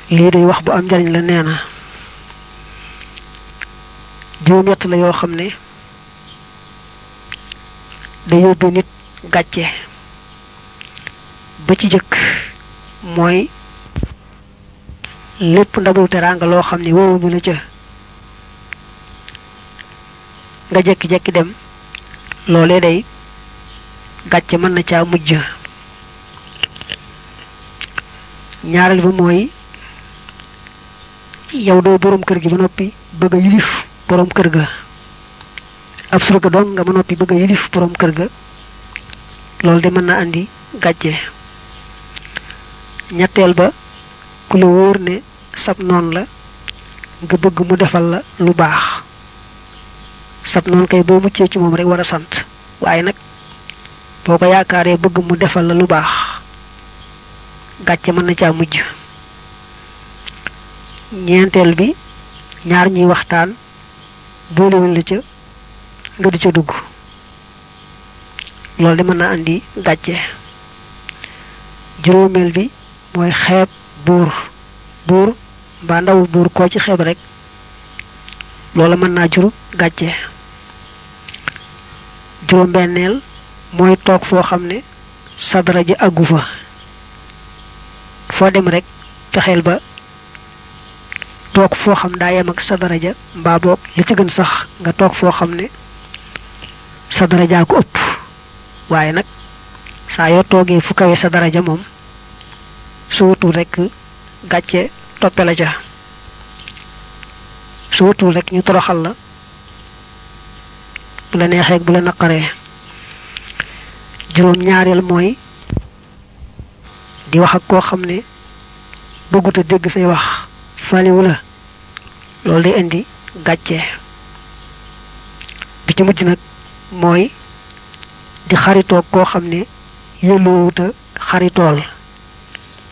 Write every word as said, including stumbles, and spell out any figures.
lii day wax bu am njariñ la nee na juróom ñett la yoo xam ne day yóbbe nit gàcce ba ci jëkk mooy lépp ndabul teraanga loo xam ne wowuñu la ca nga jekki-jekki dem loolee day gàcce mën na caa mujj ñaareel ba mooy yow doo boroom kër gi ba noppi bëgg a yilif boroom kër ga ab surga dong nga ba noppi bëgg a yilif boroom kër ga loolu de mën na andi gàcce ñetteel ba ku la wóor ne sab noon la nga bëgg mu defal la lu baax sab noon kay boo muccee ci moom rek war a sant waaye nag boo ko yaakaaree bëgg mu defal la lu baax gàcce mën na caa mujj ñeenteel bi ñaar ñuy waxtaan boolewuñ la ca nga di ca dugg loolu de mën na andi gàcce juróomeel bi mooy xeeb buur buur mbaa ndawul buur koo ci xeeb rek loola mën naa jur gàcce juróom benneel mooy toog foo xam ne sa daraja àggu fa foo dem rek fexeel ba toog foo xam daa yem ak sa daraja mbaa boog li ci gën sax nga toog foo xam ne sa daraja ko ëpp waaye nag saa yoo toogee fu kawe sa daraja moom su wutul rek gàcce toppe la ja su wutul rek ñu toroxal la bu la neexee bu la naqaree juróom ñaareel mooy di wax ak koo xam ne bëggut a dégg say wax faliwu la loolu day indi gàcce bi ci mujj nag mooy di xaritoog koo xam ne yëlloowuta xaritool